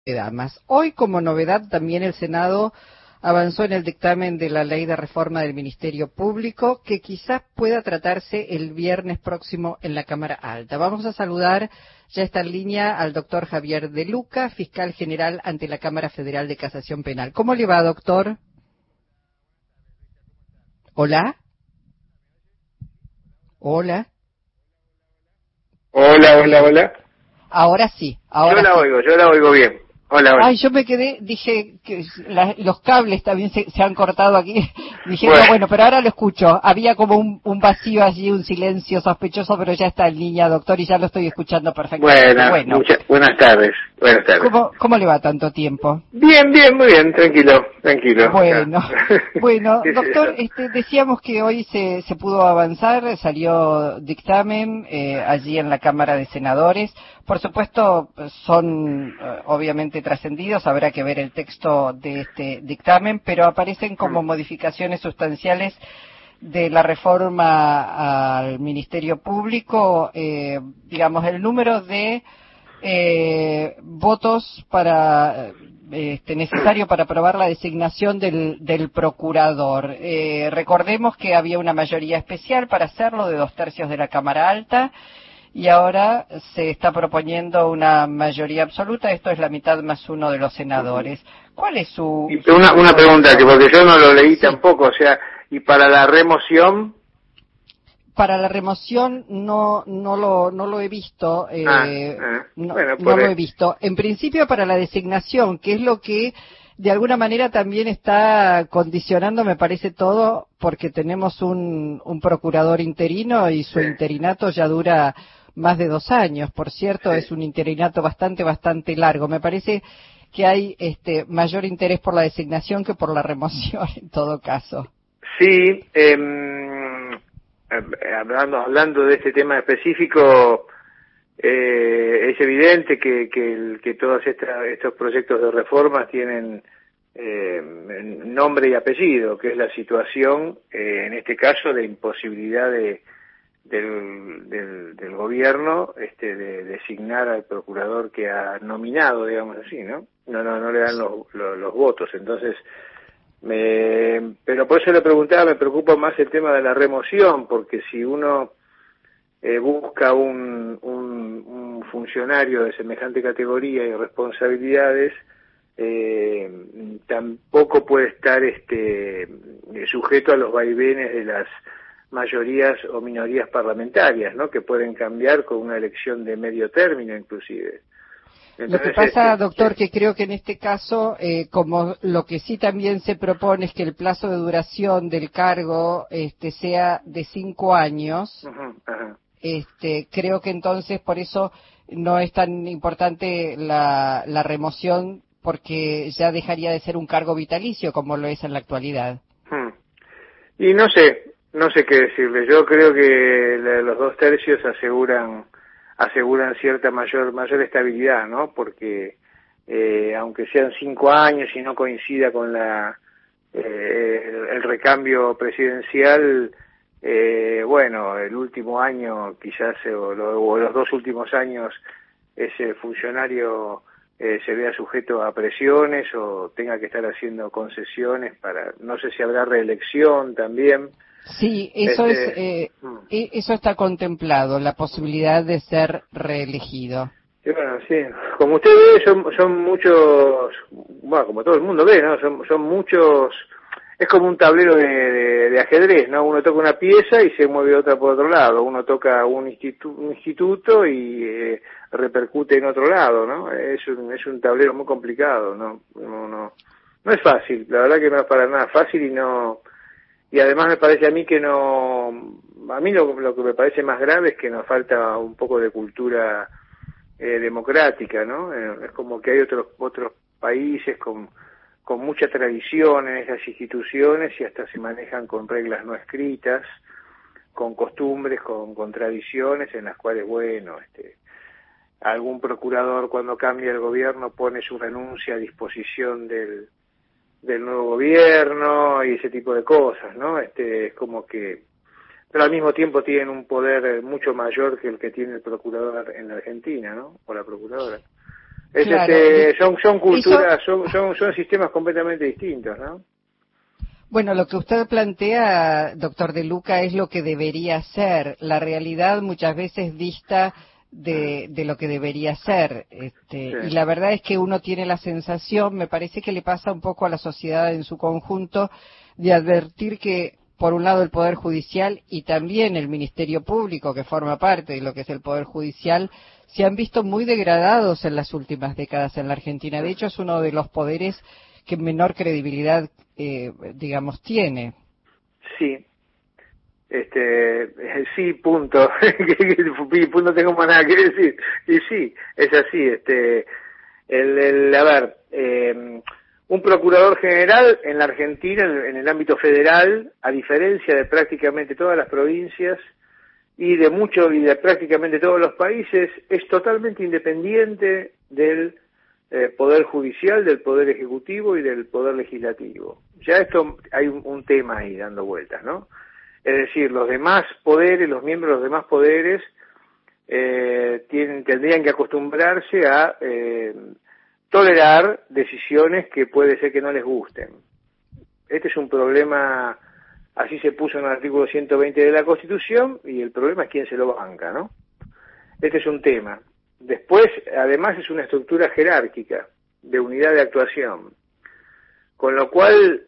de Damas. Hoy, como novedad, también el Senado avanzó en el dictamen de la Ley de Reforma del Ministerio Público, que quizás pueda tratarse el viernes próximo en la Cámara Alta. Vamos a saludar, ya está en línea, al doctor Javier De Luca, fiscal general ante la Cámara Federal de Casación Penal. ¿Cómo le va, doctor? ¿Hola? ¿Hola? Hola, hola, hola. Ahora sí, ahora sí. Yo la oigo bien. Hola, hola. Ay, yo me quedé, dije que los cables también se han cortado aquí. Dije, no, Bueno, bueno, pero ahora lo escucho. Había como un vacío allí, un silencio sospechoso, pero ya está en línea, doctor, y ya lo estoy escuchando perfectamente. Bueno, buenas tardes. Buenas tardes. ¿cómo le va tanto tiempo? Bien, bien, muy bien, tranquilo, tranquilo. Acá. Bueno, bueno, ¿Qué es doctor, eso? decíamos que hoy se pudo avanzar, salió dictamen allí en la Cámara de Senadores. Por supuesto, son obviamente trascendidos, habrá que ver el texto de este dictamen, pero aparecen como modificaciones sustanciales de la reforma al Ministerio Público, digamos, el número de votos para necesario para aprobar la designación del procurador. Recordemos que había una mayoría especial para hacerlo de 2/3 de la Cámara Alta y ahora se está proponiendo una mayoría absoluta. Esto es la mitad más uno de los senadores. ¿Cuál es Y su una pregunta, que posición? porque yo no lo leí Sí. tampoco, o sea, y para la remoción, Para la remoción no lo he visto, bueno, no lo he visto. En principio para la designación, que es lo que de alguna manera también está condicionando, me parece todo, porque tenemos un procurador interino y su sí, interinato ya dura más de 2 años. Por cierto, sí. es un interinato bastante largo. Me parece que hay mayor interés por la designación que por la remoción en todo caso. Sí, hablando de este tema específico, es evidente que todos estos proyectos de reformas tienen nombre y apellido, que es la situación, en este caso, de imposibilidad del gobierno de designar al procurador que ha nominado, digamos así, ¿no? No le dan los votos. Entonces, pero por eso le preguntaba, me preocupa más el tema de la remoción, porque si uno busca un funcionario de semejante categoría y responsabilidades, tampoco puede estar sujeto a los vaivenes de las mayorías o minorías parlamentarias, ¿no? Que pueden cambiar con una elección de medio término, inclusive. Lo que Entonces, pasa, doctor, sí, que creo que en este caso, como lo que sí también se propone es que el plazo de duración del cargo sea de 5 años, ajá. creo que entonces por eso no es tan importante la remoción, porque ya dejaría de ser un cargo vitalicio como lo es en la actualidad. Y no sé qué decirle. Yo creo que los 2/3 aseguran cierta mayor estabilidad, ¿no? Porque aunque sean 5 años y no coincida con el recambio presidencial, bueno, el último año quizás o los 2 últimos años ese funcionario se vea sujeto a presiones o tenga que estar haciendo concesiones no sé si habrá reelección también. Sí, Este, eso está contemplado, la posibilidad de ser reelegido. y bueno, sí, como usted ve, son muchos, bueno, como todo el mundo ve, ¿no? Son muchos, es como un tablero de ajedrez, ¿no? Uno toca una pieza y se mueve otra por otro lado, uno toca un instituto y repercute en otro lado, ¿no? Es un tablero muy complicado, ¿no? No es fácil, la verdad que no es para nada fácil y además me parece a mí que a mí lo que me parece más grave es que nos falta un poco de cultura democrática, ¿no? Es como que hay otros países con mucha tradición en esas instituciones y hasta se manejan con reglas no escritas, con costumbres, con tradiciones en las cuales, bueno, algún procurador cuando cambia el gobierno pone su renuncia a disposición del nuevo gobierno y ese tipo de cosas, ¿no? Es como que, pero al mismo tiempo tienen un poder mucho mayor que el que tiene el procurador en la Argentina, ¿no? O la procuradora. Claro, son culturas, son sistemas completamente distintos, ¿no? Bueno, lo que usted plantea, doctor De Luca, es lo que debería ser. La realidad muchas veces dista de lo que debería ser. Sí. Y la verdad es que uno tiene la sensación, me parece que le pasa un poco a la sociedad en su conjunto, de advertir que, por un lado, el Poder Judicial y también el Ministerio Público, que forma parte de lo que es el Poder Judicial, se han visto muy degradados en las últimas décadas en la Argentina. De hecho, es uno de los poderes que menor credibilidad, digamos, tiene. Sí. Sí, punto. Punto, no tengo más nada que decir. Y sí, es así. A ver, un procurador general en la Argentina, en el ámbito federal, a diferencia de prácticamente todas las provincias y de prácticamente todos los países, es totalmente independiente del Poder Judicial, del Poder Ejecutivo y del Poder Legislativo. Ya esto hay un tema ahí dando vueltas, ¿no? Es decir, los demás poderes, los miembros de los demás poderes tendrían que acostumbrarse a tolerar decisiones que puede ser que no les gusten. Este es un problema, así se puso en el artículo 120 de la Constitución, y el problema es quién se lo banca, ¿no? Este es un tema. Después, además, es una estructura jerárquica de unidad de actuación, con lo cual,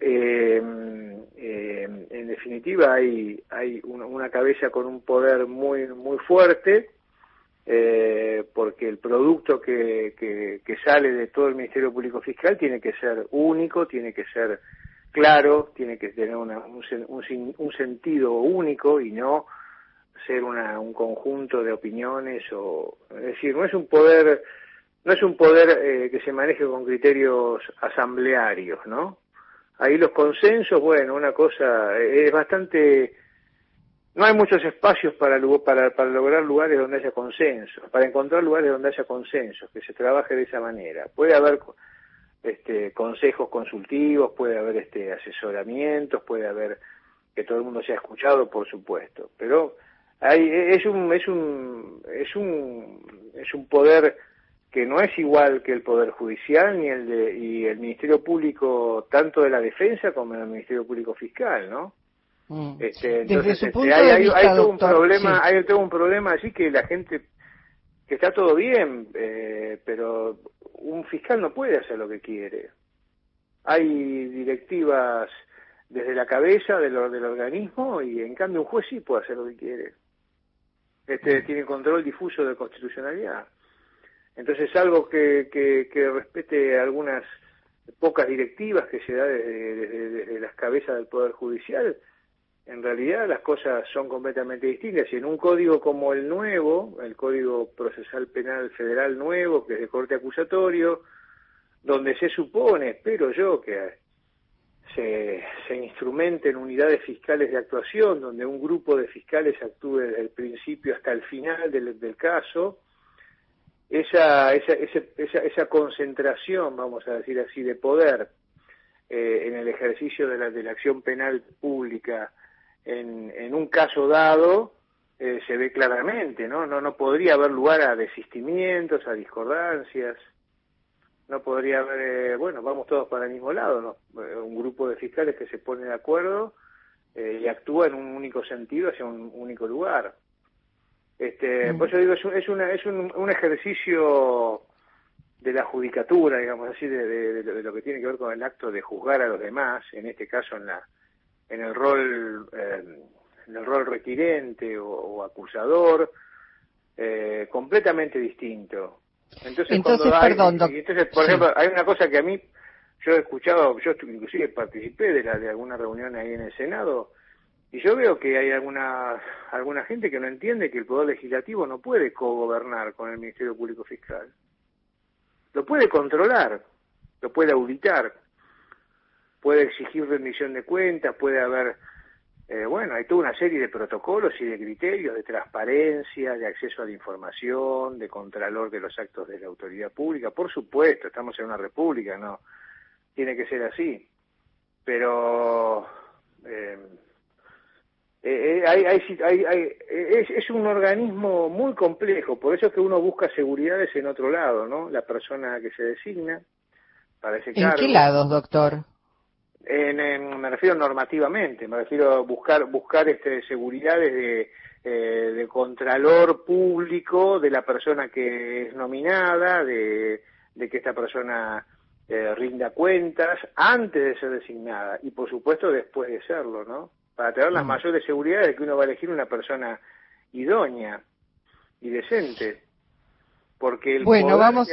en definitiva, hay una cabeza con un poder muy muy fuerte, porque el producto que sale de todo el Ministerio Público Fiscal tiene que ser único, tiene que ser claro, tiene que tener un sentido único y no ser un conjunto de opiniones, es decir, no es un poder que se maneje con criterios asamblearios, ¿no? Ahí los consensos, bueno, una cosa es bastante, no hay muchos espacios para lograr lugares donde haya consensos, para encontrar lugares donde haya consensos, que se trabaje de esa manera. Puede haber consejos consultivos, puede haber asesoramientos, puede haber que todo el mundo sea escuchado, por supuesto, pero es un poder que no es igual que el Poder Judicial y el Ministerio Público, tanto de la Defensa como el Ministerio Público Fiscal, ¿no? Desde Entonces, su punto de vista, hay todo doctor, hay todo un problema así, que la gente, que está todo bien, pero un fiscal no puede hacer lo que quiere. Hay directivas desde la cabeza del organismo, y en cambio un juez sí puede hacer lo que quiere. Tiene control difuso de constitucionalidad. Entonces, algo que respete algunas pocas directivas que se da desde las cabezas del Poder Judicial, en realidad las cosas son completamente distintas. Y en un código como el nuevo, el Código Procesal Penal Federal nuevo, que es de corte acusatorio, donde se supone, espero yo, que se instrumenten unidades fiscales de actuación, donde un grupo de fiscales actúe desde el principio hasta el final del caso, esa concentración, vamos a decir así, de poder en el ejercicio de la acción penal pública en un caso dado, se ve claramente, ¿no? No podría haber lugar a desistimientos, a discordancias. No podría haber, vamos todos para el mismo lado, ¿no? Un grupo de fiscales que se pone de acuerdo y actúa en un único sentido hacia un único lugar. Por eso digo, es un ejercicio de la judicatura, digamos así, de lo que tiene que ver con el acto de juzgar a los demás, en este caso en el rol requirente o acusador, completamente distinto. Entonces, perdón, por ejemplo, hay una cosa que a mí, yo he escuchado, yo inclusive participé de alguna reunión ahí en el Senado, y yo veo que hay alguna gente que no entiende que el Poder Legislativo no puede cogobernar con el Ministerio Público Fiscal. Lo puede controlar, lo puede auditar, puede exigir rendición de cuentas, puede haber, hay toda una serie de protocolos y de criterios de transparencia, de acceso a la información, de contralor de los actos de la autoridad pública. Por supuesto, estamos en una república, no tiene que ser así, pero Es un organismo muy complejo, por eso es que uno busca seguridades en otro lado, ¿no? La persona que se designa para ese ¿En cargo. qué lados, doctor? Me refiero normativamente, me refiero a buscar seguridades de contralor público de la persona que es nominada, de que esta persona rinda cuentas antes de ser designada y por supuesto después de serlo, ¿no? Para tener las mayores seguridades de que uno va a elegir una persona idónea y decente. Porque el bueno, poder, vamos.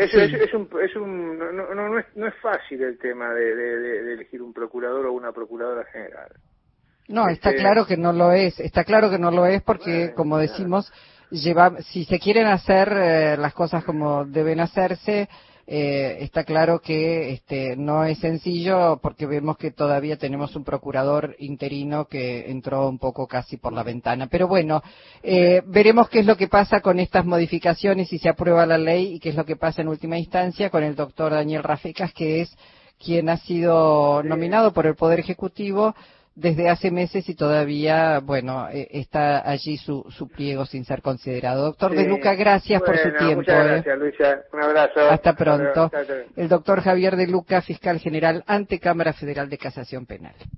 no es fácil el tema de elegir un procurador o una procuradora general. No, está claro que no lo es. Está claro que no lo es porque, como decimos, si se quieren hacer las cosas como deben hacerse, está claro que no es sencillo porque vemos que todavía tenemos un procurador interino que entró un poco casi por la ventana. Pero bueno, veremos qué es lo que pasa con estas modificaciones, si se aprueba la ley y qué es lo que pasa en última instancia con el doctor Daniel Rafecas, que es quien ha sido nominado por el Poder Ejecutivo desde hace meses y todavía, bueno, está allí su pliego sin ser considerado. Doctor De Luca, gracias por su tiempo. Muchas gracias, Luisa. Un abrazo. Hasta pronto. El doctor Javier De Luca, fiscal general ante Cámara Federal de Casación Penal.